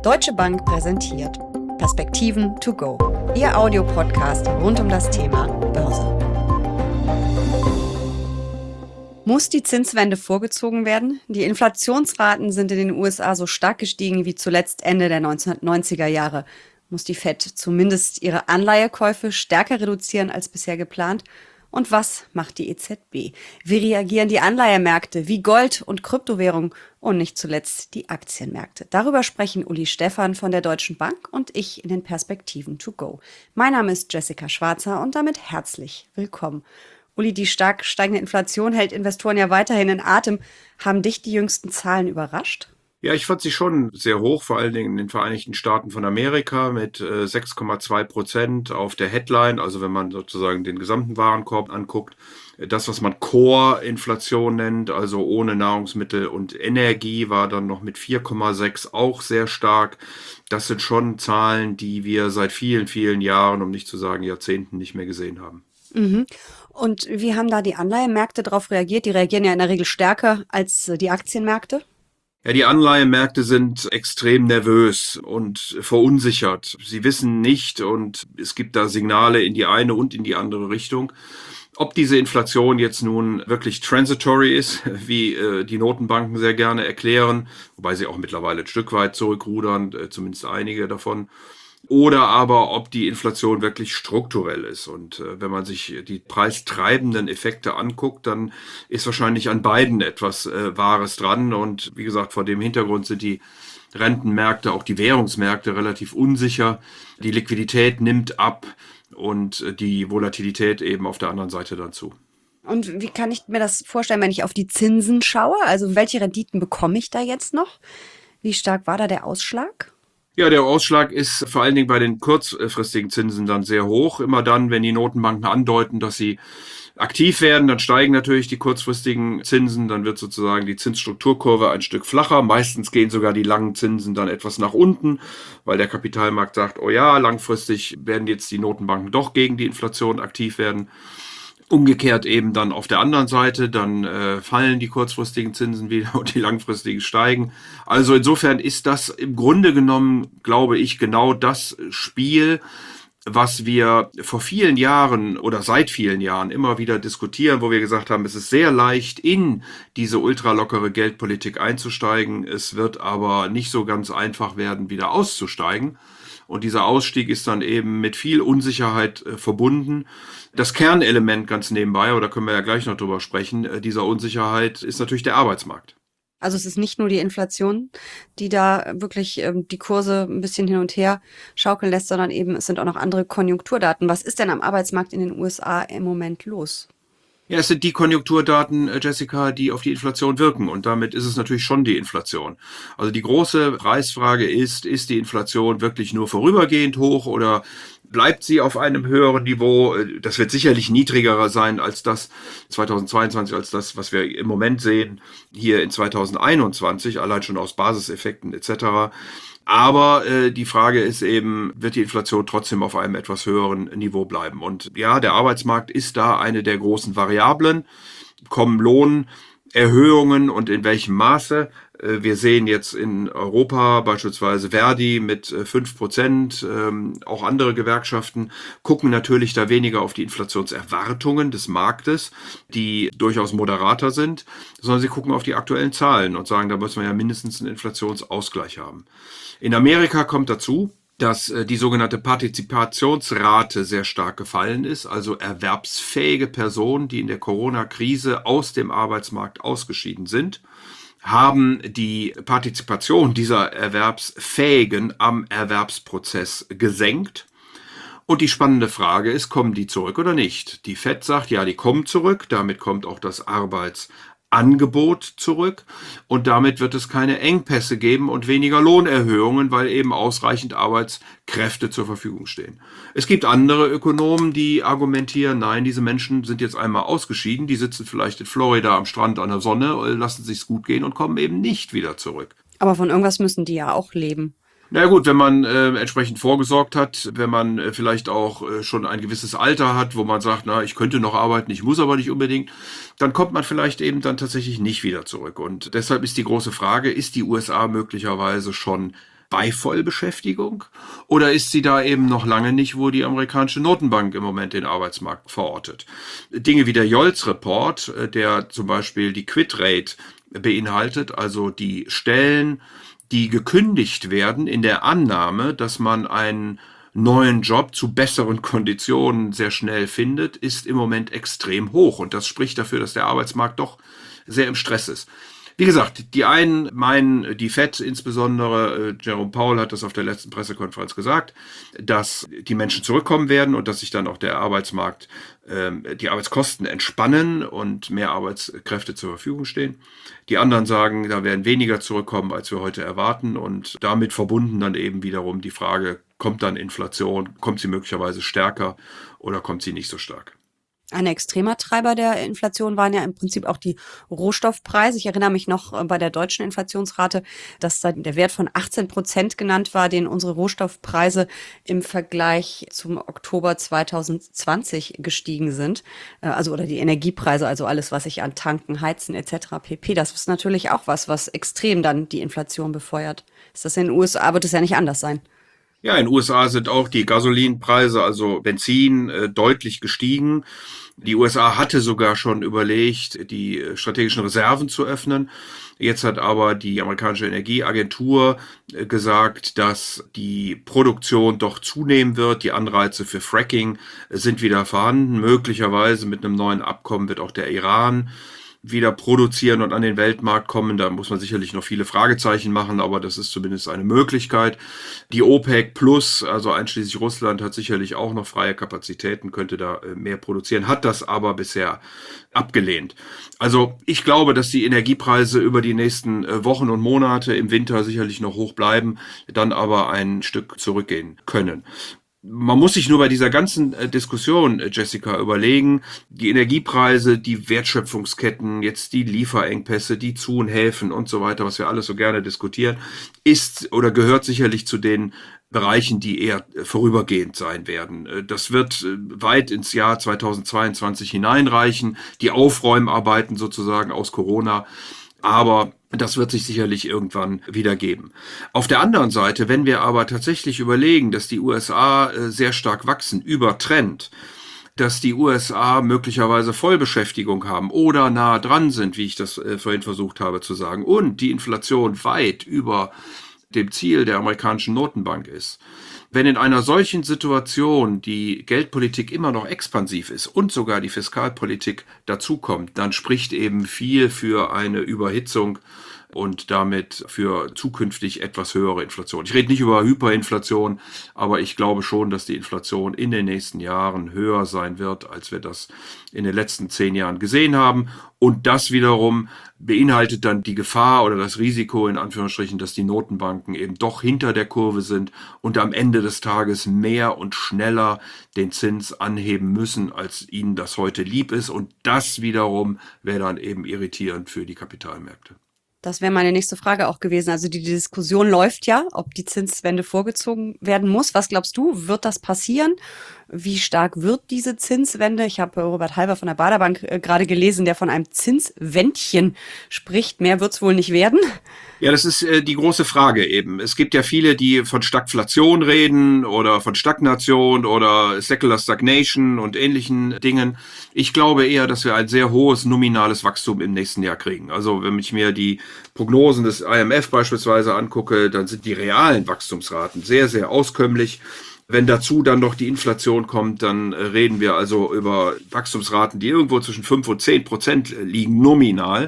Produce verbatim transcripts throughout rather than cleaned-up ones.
Deutsche Bank präsentiert Perspektiven to go, Ihr Audiopodcast rund um das Thema Börse. Muss die Zinswende vorgezogen werden? Die Inflationsraten sind in den U S A so stark gestiegen wie zuletzt Ende der neunzehnhundertneunziger Jahre. Muss die Fed zumindest ihre Anleihekäufe stärker reduzieren als bisher geplant? Und was macht die E Z B? Wie reagieren die Anleihemärkte wie Gold und Kryptowährung und nicht zuletzt die Aktienmärkte? Darüber sprechen Uli Stephan von der Deutschen Bank und ich in den Perspektiven to go. Mein Name ist Jessica Schwarzer und damit herzlich willkommen. Uli, die stark steigende Inflation hält Investoren ja weiterhin in Atem. Haben dich die jüngsten Zahlen überrascht? Ja, ich fand sie schon sehr hoch, vor allen Dingen in den Vereinigten Staaten von Amerika mit äh, sechs Komma zwei Prozent auf der Headline, also wenn man sozusagen den gesamten Warenkorb anguckt. Das, was man Core-Inflation nennt, also ohne Nahrungsmittel und Energie, war dann noch mit vier Komma sechs auch sehr stark. Das sind schon Zahlen, die wir seit vielen, vielen Jahren, um nicht zu sagen Jahrzehnten, nicht mehr gesehen haben. Mhm. Und wie haben da die Anleihemärkte darauf reagiert? Die reagieren ja in der Regel stärker als die Aktienmärkte. Ja, die Anleihemärkte sind extrem nervös und verunsichert. Sie wissen nicht, und es gibt da Signale in die eine und in die andere Richtung, ob diese Inflation jetzt nun wirklich transitory ist, wie äh, die Notenbanken sehr gerne erklären, wobei sie auch mittlerweile ein Stück weit zurückrudern, äh, zumindest einige davon, oder aber ob die Inflation wirklich strukturell ist. Und äh, wenn man sich die preistreibenden Effekte anguckt, dann ist wahrscheinlich an beiden etwas äh, Wahres dran. Und wie gesagt, vor dem Hintergrund sind die Rentenmärkte, auch die Währungsmärkte relativ unsicher. Die Liquidität nimmt ab und äh, die Volatilität eben auf der anderen Seite dann zu. Und wie kann ich mir das vorstellen, wenn ich auf die Zinsen schaue? Also welche Renditen bekomme ich da jetzt noch? Wie stark war da der Ausschlag? Ja, der Ausschlag ist vor allen Dingen bei den kurzfristigen Zinsen dann sehr hoch. Immer dann, wenn die Notenbanken andeuten, dass sie aktiv werden, dann steigen natürlich die kurzfristigen Zinsen. Dann wird sozusagen die Zinsstrukturkurve ein Stück flacher. Meistens gehen sogar die langen Zinsen dann etwas nach unten, weil der Kapitalmarkt sagt, oh ja, langfristig werden jetzt die Notenbanken doch gegen die Inflation aktiv werden. Umgekehrt eben dann auf der anderen Seite, dann äh, fallen die kurzfristigen Zinsen wieder und die langfristigen steigen. Also insofern ist das im Grunde genommen, glaube ich, genau das Spiel, was wir vor vielen Jahren oder seit vielen Jahren immer wieder diskutieren, wo wir gesagt haben, es ist sehr leicht, in diese ultralockere Geldpolitik einzusteigen. Es wird aber nicht so ganz einfach werden, wieder auszusteigen. Und dieser Ausstieg ist dann eben mit viel Unsicherheit äh, verbunden. Das Kernelement ganz nebenbei, oder können wir ja gleich noch drüber sprechen, äh, dieser Unsicherheit ist natürlich der Arbeitsmarkt. Also es ist nicht nur die Inflation, die da wirklich ähm, die Kurse ein bisschen hin und her schaukeln lässt, sondern eben es sind auch noch andere Konjunkturdaten. Was ist denn am Arbeitsmarkt in den U S A im Moment los? Ja, es sind die Konjunkturdaten, Jessica, die auf die Inflation wirken. Und damit ist es natürlich schon die Inflation. Also die große Preisfrage ist, ist die Inflation wirklich nur vorübergehend hoch oder bleibt sie auf einem höheren Niveau? Das wird sicherlich niedriger sein als das zweitausendzweiundzwanzig, als das, was wir im Moment sehen, hier in zweitausendeinundzwanzig, allein schon aus Basiseffekten et cetera. Aber äh, die Frage ist eben, wird die Inflation trotzdem auf einem etwas höheren Niveau bleiben? Und ja, der Arbeitsmarkt ist da eine der großen Variablen. Kommen Lohnerhöhungen und in welchem Maße? Äh, wir sehen jetzt in Europa beispielsweise Verdi mit äh, fünf Prozent, ähm, auch andere Gewerkschaften gucken natürlich da weniger auf die Inflationserwartungen des Marktes, die durchaus moderater sind, sondern sie gucken auf die aktuellen Zahlen und sagen, da müssen wir ja mindestens einen Inflationsausgleich haben. In Amerika kommt dazu, dass äh, die sogenannte Partizipationsrate sehr stark gefallen ist, also erwerbsfähige Personen, die in der Corona-Krise aus dem Arbeitsmarkt ausgeschieden sind, haben die Partizipation dieser Erwerbsfähigen am Erwerbsprozess gesenkt. Und die spannende Frage ist, kommen die zurück oder nicht? Die Fed sagt, ja, die kommen zurück, damit kommt auch das Arbeitsangebot zurück und damit wird es keine Engpässe geben und weniger Lohnerhöhungen, weil eben ausreichend Arbeitskräfte zur Verfügung stehen. Es gibt andere Ökonomen, die argumentieren, nein, diese Menschen sind jetzt einmal ausgeschieden, die sitzen vielleicht in Florida am Strand an der Sonne, lassen sich's gut gehen und kommen eben nicht wieder zurück. Aber von irgendwas müssen die ja auch leben. Na gut, wenn man äh, entsprechend vorgesorgt hat, wenn man äh, vielleicht auch äh, schon ein gewisses Alter hat, wo man sagt, na, ich könnte noch arbeiten, ich muss aber nicht unbedingt, dann kommt man vielleicht eben dann tatsächlich nicht wieder zurück. Und deshalb ist die große Frage, ist die U S A möglicherweise schon bei Vollbeschäftigung? Oder ist sie da eben noch lange nicht, wo die amerikanische Notenbank im Moment den Arbeitsmarkt verortet? Dinge wie der Jolts-Report, der zum Beispiel die Quit-Rate beinhaltet, also die Stellen, die gekündigt werden in der Annahme, dass man einen neuen Job zu besseren Konditionen sehr schnell findet, ist im Moment extrem hoch. Und das spricht dafür, dass der Arbeitsmarkt doch sehr im Stress ist. Wie gesagt, die einen meinen, die Fed insbesondere, äh, Jerome Powell hat das auf der letzten Pressekonferenz gesagt, dass die Menschen zurückkommen werden und dass sich dann auch der Arbeitsmarkt, äh, die Arbeitskosten entspannen und mehr Arbeitskräfte zur Verfügung stehen. Die anderen sagen, da werden weniger zurückkommen, als wir heute erwarten, und damit verbunden dann eben wiederum die Frage, kommt dann Inflation, kommt sie möglicherweise stärker oder kommt sie nicht so stark? Ein extremer Treiber der Inflation waren ja im Prinzip auch die Rohstoffpreise. Ich erinnere mich noch äh, bei der deutschen Inflationsrate, dass da der Wert von achtzehn Prozent genannt war, den unsere Rohstoffpreise im Vergleich zum Oktober zwanzig zwanzig gestiegen sind. Äh, also oder die Energiepreise, also alles, was sich an Tanken, Heizen et cetera pp. Das ist natürlich auch was, was extrem dann die Inflation befeuert. Ist das in den U S A, wird es ja nicht anders sein. Ja, in den U S A sind auch die Gasolinpreise, also Benzin, äh, deutlich gestiegen. Die U S A hatte sogar schon überlegt, die äh, strategischen Reserven zu öffnen. Jetzt hat aber die amerikanische Energieagentur äh, gesagt, dass die Produktion doch zunehmen wird. Die Anreize für Fracking äh, sind wieder vorhanden. Möglicherweise mit einem neuen Abkommen wird auch der Iran wieder produzieren und an den Weltmarkt kommen. Da muss man sicherlich noch viele Fragezeichen machen, aber das ist zumindest eine Möglichkeit. Die OPEC Plus, also einschließlich Russland, hat sicherlich auch noch freie Kapazitäten, könnte da mehr produzieren, hat das aber bisher abgelehnt. Also ich glaube, dass die Energiepreise über die nächsten Wochen und Monate im Winter sicherlich noch hoch bleiben, dann aber ein Stück zurückgehen können. Man muss sich nur bei dieser ganzen Diskussion, Jessica, überlegen, die Energiepreise, die Wertschöpfungsketten, jetzt die Lieferengpässe, die Zu- und Häfen und so weiter, was wir alles so gerne diskutieren, ist oder gehört sicherlich zu den Bereichen, die eher vorübergehend sein werden. Das wird weit ins Jahr zweitausendzweiundzwanzig hineinreichen, die Aufräumarbeiten sozusagen aus Corona, aber das wird sich sicherlich irgendwann wieder geben. Auf der anderen Seite, wenn wir aber tatsächlich überlegen, dass die U S A sehr stark wachsen, über Trend, dass die U S A möglicherweise Vollbeschäftigung haben oder nah dran sind, wie ich das vorhin versucht habe zu sagen, und die Inflation weit über dem Ziel der amerikanischen Notenbank ist. Wenn in einer solchen Situation die Geldpolitik immer noch expansiv ist und sogar die Fiskalpolitik dazukommt, dann spricht eben viel für eine Überhitzung und damit für zukünftig etwas höhere Inflation. Ich rede nicht über Hyperinflation, aber ich glaube schon, dass die Inflation in den nächsten Jahren höher sein wird, als wir das in den letzten zehn Jahren gesehen haben. Und das wiederum beinhaltet dann die Gefahr oder das Risiko in Anführungsstrichen, dass die Notenbanken eben doch hinter der Kurve sind und am Ende des Tages mehr und schneller den Zins anheben müssen, als ihnen das heute lieb ist. Und das wiederum wäre dann eben irritierend für die Kapitalmärkte. Das wäre meine nächste Frage auch gewesen. Also die Diskussion läuft ja, ob die Zinswende vorgezogen werden muss. Was glaubst du, wird das passieren? Wie stark wird diese Zinswende? Ich habe Robert Halber von der Baader Bank äh, gerade gelesen, der von einem Zinswändchen spricht. Mehr wird es wohl nicht werden. Ja, das ist äh, die große Frage eben. Es gibt ja viele, die von Stagflation reden oder von Stagnation oder Secular Stagnation und ähnlichen Dingen. Ich glaube eher, dass wir ein sehr hohes nominales Wachstum im nächsten Jahr kriegen. Also wenn ich mir die Prognosen des I M F beispielsweise angucke, dann sind die realen Wachstumsraten sehr, sehr auskömmlich. Wenn dazu dann noch die Inflation kommt, dann reden wir also über Wachstumsraten, die irgendwo zwischen fünf und zehn Prozent liegen nominal.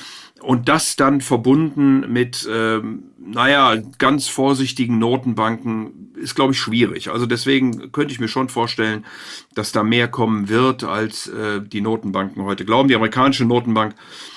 Und das dann verbunden mit, ähm, naja, ganz vorsichtigen Notenbanken ist, glaube ich, schwierig. Also deswegen könnte ich mir schon vorstellen, dass da mehr kommen wird, als äh, die Notenbanken heute glauben. Die amerikanische Notenbank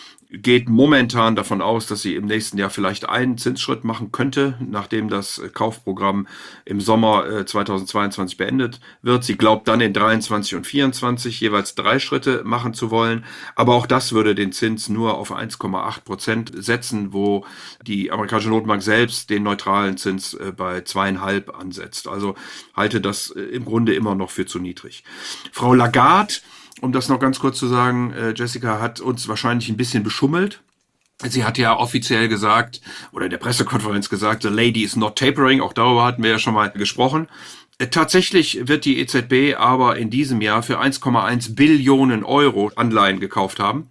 geht momentan davon aus, dass sie im nächsten Jahr vielleicht einen Zinsschritt machen könnte, nachdem das Kaufprogramm im Sommer äh, zweitausendzweiundzwanzig beendet wird. Sie glaubt dann in dreiundzwanzig und vierundzwanzig jeweils drei Schritte machen zu wollen. Aber auch das würde den Zins nur auf eins Komma acht Prozent setzen, wo die amerikanische Notenbank selbst den neutralen Zins äh, bei zweieinhalb ansetzt. Also halte das äh, im Grunde immer noch für zu niedrig. Frau Lagarde, um das noch ganz kurz zu sagen, äh, Jessica hat uns wahrscheinlich ein bisschen beschummelt. Sie hat ja offiziell gesagt, oder in der Pressekonferenz gesagt, the lady is not tapering. Auch darüber hatten wir ja schon mal gesprochen. Tatsächlich wird die E Z B aber in diesem Jahr für eins Komma eins Billionen Euro Anleihen gekauft haben.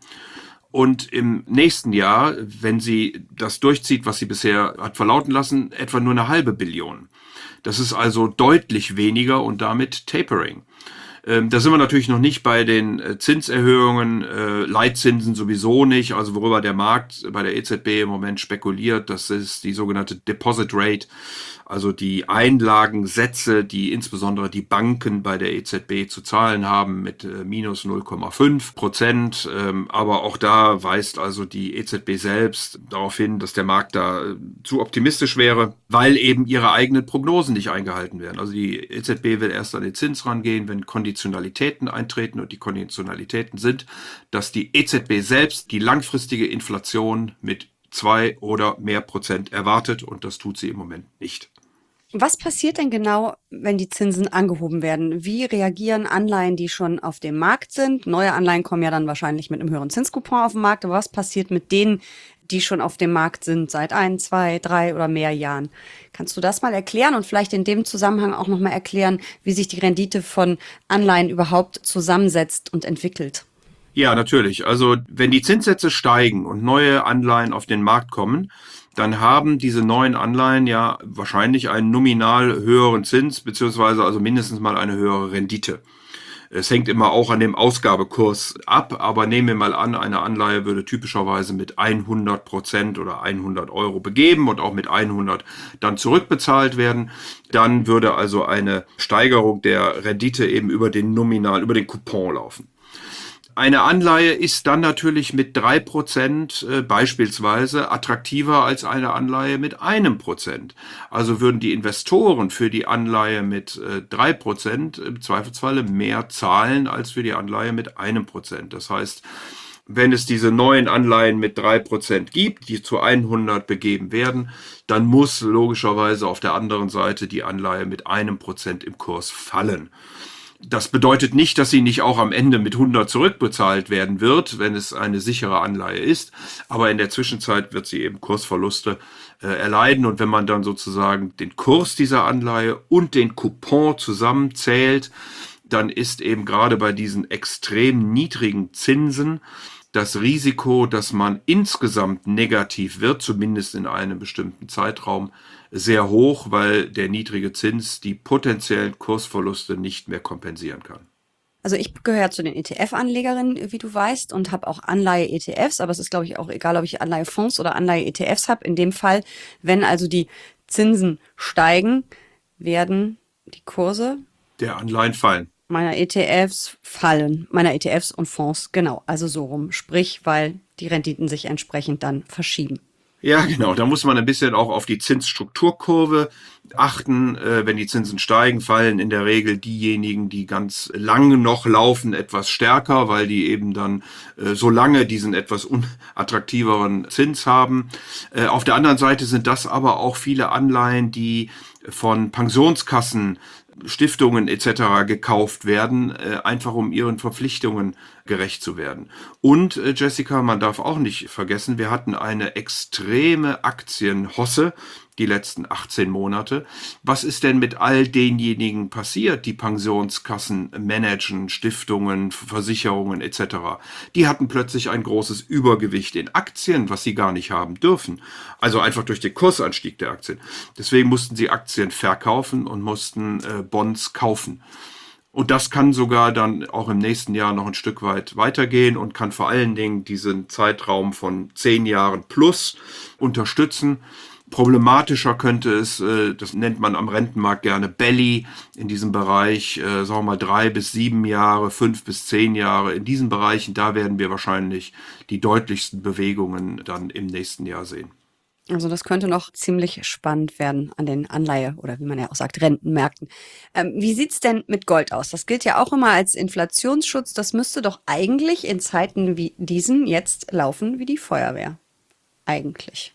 Und im nächsten Jahr, wenn sie das durchzieht, was sie bisher hat verlauten lassen, etwa nur eine halbe Billion. Das ist also deutlich weniger und damit Tapering. Ähm, da sind wir natürlich noch nicht bei den äh, Zinserhöhungen, äh, Leitzinsen sowieso nicht, also worüber der Markt bei der E Z B im Moment spekuliert, das ist die sogenannte Deposit Rate, also die Einlagensätze, die insbesondere die Banken bei der E Z B zu zahlen haben mit äh, minus null Komma fünf Prozent. Ähm, aber auch da weist also die E Z B selbst darauf hin, dass der Markt da äh, zu optimistisch wäre, weil eben ihre eigenen Prognosen nicht eingehalten werden. Also die E Z B will erst an den Zins rangehen, wenn Konditionalitäten eintreten, und die Konditionalitäten sind, dass die E Z B selbst die langfristige Inflation mit zwei oder mehr Prozent erwartet, und das tut sie im Moment nicht. Was passiert denn genau, wenn die Zinsen angehoben werden? Wie reagieren Anleihen, die schon auf dem Markt sind? Neue Anleihen kommen ja dann wahrscheinlich mit einem höheren Zinscoupon auf den Markt. Aber was passiert mit denen, die schon auf dem Markt sind seit ein, zwei, drei oder mehr Jahren? Kannst du das mal erklären und vielleicht in dem Zusammenhang auch nochmal erklären, wie sich die Rendite von Anleihen überhaupt zusammensetzt und entwickelt? Ja, natürlich. Also wenn die Zinssätze steigen und neue Anleihen auf den Markt kommen, dann haben diese neuen Anleihen ja wahrscheinlich einen nominal höheren Zins, beziehungsweise also mindestens mal eine höhere Rendite. Es hängt immer auch an dem Ausgabekurs ab, aber nehmen wir mal an, eine Anleihe würde typischerweise mit hundert Prozent oder hundert Euro begeben und auch mit hundert dann zurückbezahlt werden. Dann würde also eine Steigerung der Rendite eben über den Nominal, über den Coupon laufen. Eine Anleihe ist dann natürlich mit drei Prozent äh, beispielsweise attraktiver als eine Anleihe mit einem Prozent. Also würden die Investoren für die Anleihe mit äh, drei Prozent im Zweifelsfalle mehr zahlen als für die Anleihe mit einem Prozent. Das heißt, wenn es diese neuen Anleihen mit drei Prozent gibt, die zu hundert begeben werden, dann muss logischerweise auf der anderen Seite die Anleihe mit einem Prozent im Kurs fallen. Das bedeutet nicht, dass sie nicht auch am Ende mit hundert zurückbezahlt werden wird, wenn es eine sichere Anleihe ist. Aber in der Zwischenzeit wird sie eben Kursverluste äh, erleiden. Und wenn man dann sozusagen den Kurs dieser Anleihe und den Coupon zusammenzählt, dann ist eben gerade bei diesen extrem niedrigen Zinsen das Risiko, dass man insgesamt negativ wird, zumindest in einem bestimmten Zeitraum, sehr hoch, weil der niedrige Zins die potenziellen Kursverluste nicht mehr kompensieren kann. Also ich gehöre zu den E T F-Anlegerinnen, wie du weißt, und habe auch Anleihe-E T Fs, aber es ist, glaube ich, auch egal, ob ich Anleihefonds oder Anleihe-E T Fs habe. In dem Fall, wenn also die Zinsen steigen, werden die Kurse der Anleihen fallen. Meiner E T Fs fallen, meiner E T Fs und Fonds, genau, also so rum. Sprich, weil die Renditen sich entsprechend dann verschieben. Ja, genau. Da muss man ein bisschen auch auf die Zinsstrukturkurve achten. Äh, wenn die Zinsen steigen, fallen in der Regel diejenigen, die ganz lange noch laufen, etwas stärker, weil die eben dann äh, so lange diesen etwas unattraktiveren Zins haben. Äh, auf der anderen Seite sind das aber auch viele Anleihen, die von Pensionskassen, Stiftungen et cetera gekauft werden, äh, einfach um ihren Verpflichtungen gerecht zu werden. Und äh, Jessica, man darf auch nicht vergessen, wir hatten eine extreme Aktienhosse die letzten achtzehn Monate. Was ist denn mit all denjenigen passiert, die Pensionskassen managen, Stiftungen, Versicherungen et cetera? Die hatten plötzlich ein großes Übergewicht in Aktien, was sie gar nicht haben dürfen. Also einfach durch den Kursanstieg der Aktien. Deswegen mussten sie Aktien verkaufen und mussten äh, Bonds kaufen. Und das kann sogar dann auch im nächsten Jahr noch ein Stück weit weitergehen und kann vor allen Dingen diesen Zeitraum von zehn Jahren plus unterstützen. Problematischer könnte es, das nennt man am Rentenmarkt gerne Belly, in diesem Bereich, sagen wir mal drei bis sieben Jahre, fünf bis zehn Jahre. In diesen Bereichen, da werden wir wahrscheinlich die deutlichsten Bewegungen dann im nächsten Jahr sehen. Also das könnte noch ziemlich spannend werden an den Anleihe- oder wie man ja auch sagt, Rentenmärkten. Ähm, wie sieht's denn mit Gold aus? Das gilt ja auch immer als Inflationsschutz. Das müsste doch eigentlich in Zeiten wie diesen jetzt laufen wie die Feuerwehr. Eigentlich.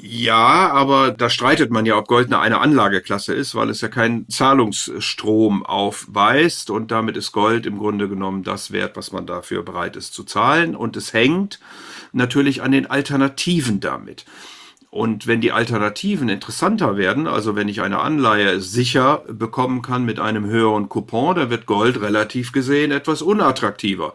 Ja, aber da streitet man ja, ob Gold eine Anlageklasse ist, weil es ja keinen Zahlungsstrom aufweist und damit ist Gold im Grunde genommen das Wert, was man dafür bereit ist zu zahlen. Und es hängt natürlich an den Alternativen damit. Und wenn die Alternativen interessanter werden, also wenn ich eine Anleihe sicher bekommen kann mit einem höheren Coupon, dann wird Gold relativ gesehen etwas unattraktiver.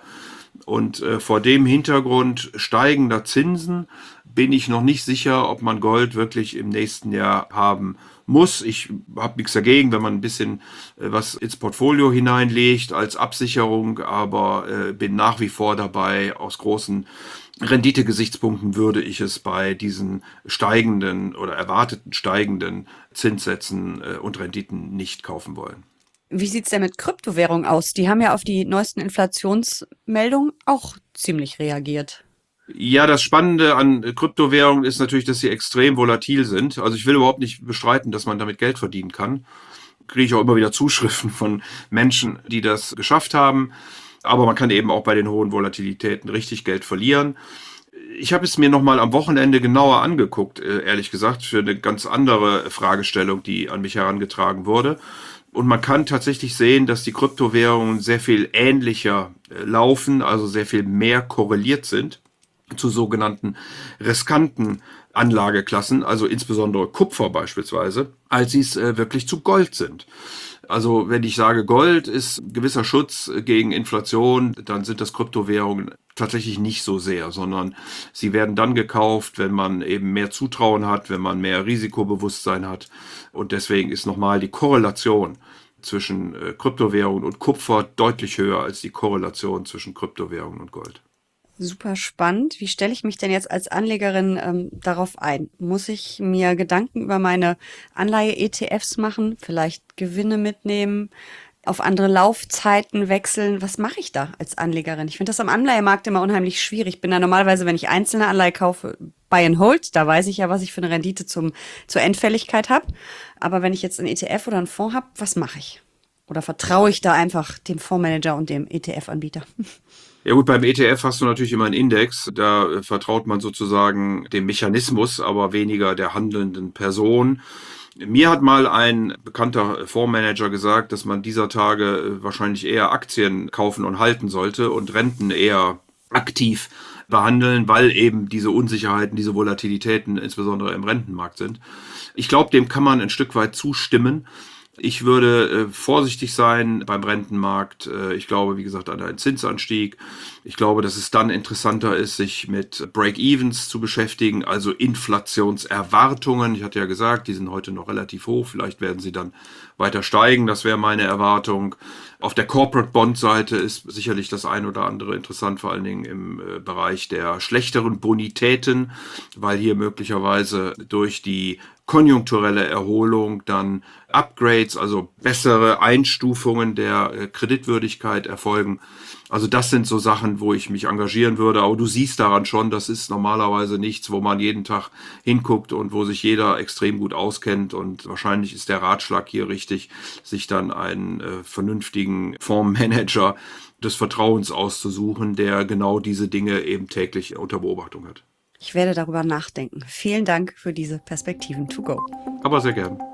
Und äh, vor dem Hintergrund steigender Zinsen bin ich noch nicht sicher, ob man Gold wirklich im nächsten Jahr haben muss. Ich habe nichts dagegen, wenn man ein bisschen äh, was ins Portfolio hineinlegt als Absicherung, aber äh, bin nach wie vor dabei, aus großen Renditegesichtspunkten würde ich es bei diesen steigenden oder erwarteten steigenden Zinssätzen äh, und Renditen nicht kaufen wollen. Wie sieht's denn mit Kryptowährungen aus? Die haben ja auf die neuesten Inflationsmeldungen auch ziemlich reagiert. Ja, das Spannende an Kryptowährungen ist natürlich, dass sie extrem volatil sind. Also ich will überhaupt nicht bestreiten, dass man damit Geld verdienen kann. Kriege ich auch immer wieder Zuschriften von Menschen, die das geschafft haben. Aber man kann eben auch bei den hohen Volatilitäten richtig Geld verlieren. Ich habe es mir nochmal am Wochenende genauer angeguckt, ehrlich gesagt, für eine ganz andere Fragestellung, die an mich herangetragen wurde. Und man kann tatsächlich sehen, dass die Kryptowährungen sehr viel ähnlicher laufen, also sehr viel mehr korreliert sind zu sogenannten riskanten Anlageklassen, also insbesondere Kupfer beispielsweise, als sie es äh, wirklich zu Gold sind. Also wenn ich sage, Gold ist ein gewisser Schutz gegen Inflation, dann sind das Kryptowährungen tatsächlich nicht so sehr, sondern sie werden dann gekauft, wenn man eben mehr Zutrauen hat, wenn man mehr Risikobewusstsein hat. Und deswegen ist nochmal die Korrelation zwischen äh, Kryptowährungen und Kupfer deutlich höher als die Korrelation zwischen Kryptowährungen und Gold. Super spannend. Wie stelle ich mich denn jetzt als Anlegerin ähm, darauf ein? Muss ich mir Gedanken über meine Anleihe-E T Fs machen, vielleicht Gewinne mitnehmen, auf andere Laufzeiten wechseln? Was mache ich da als Anlegerin? Ich finde das am Anleihemarkt immer unheimlich schwierig. Ich bin da normalerweise, wenn ich einzelne Anleihe kaufe, Buy and Hold. Da weiß ich ja, was ich für eine Rendite zum, zur Endfälligkeit habe. Aber wenn ich jetzt einen E T F oder einen Fonds habe, was mache ich? Oder vertraue ich da einfach dem Fondsmanager und dem E T F-Anbieter? Ja gut, beim E T F hast du natürlich immer einen Index, da äh, vertraut man sozusagen dem Mechanismus, aber weniger der handelnden Person. Mir hat mal ein bekannter Fondsmanager gesagt, dass man dieser Tage äh, wahrscheinlich eher Aktien kaufen und halten sollte und Renten eher aktiv behandeln, weil eben diese Unsicherheiten, diese Volatilitäten insbesondere im Rentenmarkt sind. Ich glaube, dem kann man ein Stück weit zustimmen. Ich würde äh, vorsichtig sein beim Rentenmarkt. Äh, ich glaube, wie gesagt, an einen Zinsanstieg. Ich glaube, dass es dann interessanter ist, sich mit Break-Evens zu beschäftigen, also Inflationserwartungen. Ich hatte ja gesagt, die sind heute noch relativ hoch. Vielleicht werden sie dann weiter steigen. Das wäre meine Erwartung. Auf der Corporate-Bond-Seite ist sicherlich das ein oder andere interessant, vor allen Dingen im äh, Bereich der schlechteren Bonitäten, weil hier möglicherweise durch die konjunkturelle Erholung dann Upgrades, also bessere Einstufungen der äh, Kreditwürdigkeit erfolgen. Also das sind so Sachen, wo ich mich engagieren würde. Aber du siehst daran schon, das ist normalerweise nichts, wo man jeden Tag hinguckt und wo sich jeder extrem gut auskennt. Und wahrscheinlich ist der Ratschlag hier richtig, sich dann einen äh, vernünftigen Fondsmanager des Vertrauens auszusuchen, der genau diese Dinge eben täglich unter Beobachtung hat. Ich werde darüber nachdenken. Vielen Dank für diese Perspektiven to go. Aber sehr gern.